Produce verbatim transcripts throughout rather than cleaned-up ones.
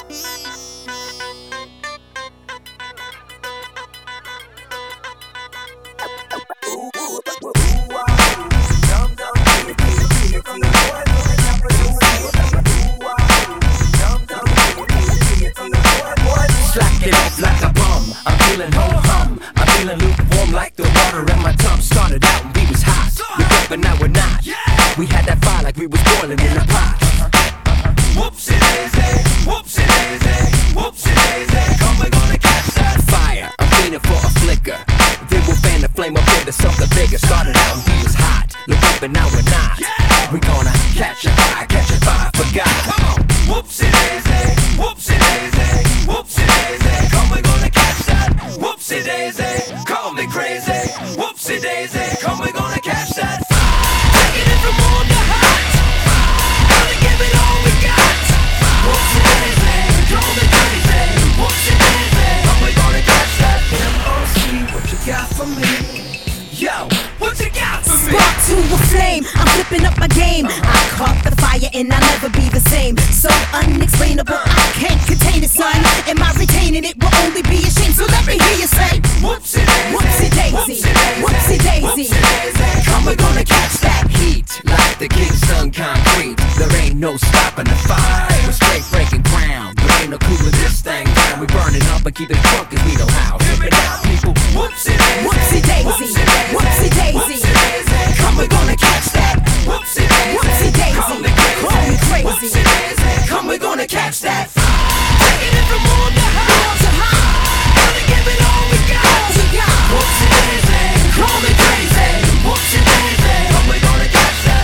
Slack it off like a bum. I'm feeling ho-hum. I'm feeling lukewarm like the water in my tub. Started out and we was hot. We're up but now we're not. We had that fire like we was boiling in a pot. Whoopsie daisy, whoopsie daisy, whoopsie daisy. Come, we're gonna catch that fire. I'm feeling for a flicker. Then we'll fan the flame up into something bigger. Started out and we was hot. Look up and now we're not. We gonna catch a fire, catch a fire, forgot. Come on, whoopsie daisy, whoopsie daisy, whoopsie daisy. Come, we're gonna catch that whoopsie daisy. Call me crazy, whoopsie daisy. Come, we're gonna catch that fire. Taking it from warm to hot. Gotta give it all we got. Whoopsie daisy, call me crazy, whoopsie daisy. Come, we're gonna catch that M O C. What you got for me? Yo, what you got for me? Spark to a flame, I'm flipping up my game. I caught the fire and I'll never be the same. So unexplainable, I can't contain it, son. Am I retaining it? Will only be a shame. So let me hear you say, whoopsie daisy, whoopsie daisy, whoopsie daisy. Come, we're gonna catch that Heat like the Kingston concrete. There ain't no stopping the fire. We're straight breaking ground. There ain't no cooling this thing down. We burn it up and keep it drunk cause we know how. Hear it out, people. Whoopsie daisy, whoopsie daisy, whoopsie daisy. Come, we're gonna catch that whoopsie daisy, whoopsie daisy. Call me crazy, Call me crazy. Whoopsie daisy. Come, we're gonna catch that taking it from warm to hot. Gotta give it all we got. Whoopsie daisy, call me crazy. Whoopsie daisy. Come, we're gonna catch that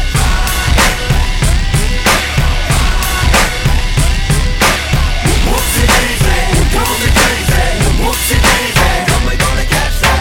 whoopsie daisy, call me crazy. Whoopsie daisy. Come, we're gonna catch that.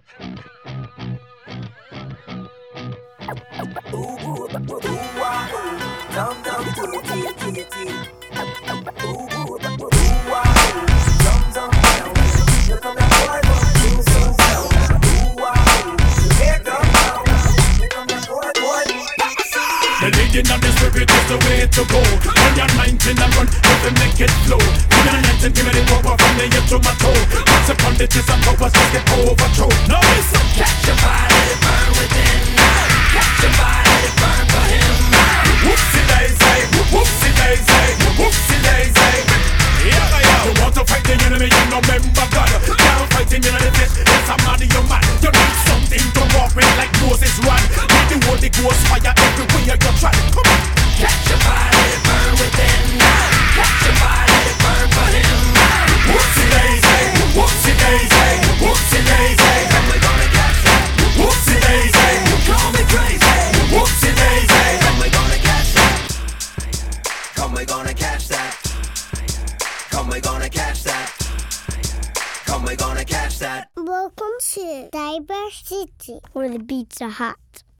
Ooh, ooh, ooh, wow. Dum dum doo dee dee dee. Ooh, ooh, ooh, wow. Dum dum down. Here come that boy, boy, you so slow. Ooh, wow. Here come now. Here come that boy, boy. The leading of the spirit is the way to go. When you're nineteen and run, let them make it flow. When you're nineteen, give me the power from the head to my toe. Once upon the tits and powers, just get overthrow. No, it's a Catch your fire, let it burn within. Catch your fire, let it burn for him. whoopsie daisy, whoopsie daisy, whoopsie daisy. Yeah, yeah. You want to fight the enemy, you know, remember God. Can't fight in the flesh, it's a man, you man. You need something to walk with like Moses ran. Need the Holy Ghost fire everywhere you try. Come on. Catch your fire, let it burn within. Catch your fire, let it burn for him. Whoopsie daisy, whoopsie daisy, whoopsie daisy. Come, we're gonna catch that. Whoopsie daisy, Call me crazy. whoopsie daisy. Come, we're gonna catch that. Come, we're gonna catch that. Come, we're gonna catch that. Come, we're gonna catch that. Welcome to Diversity, where the beats are hot.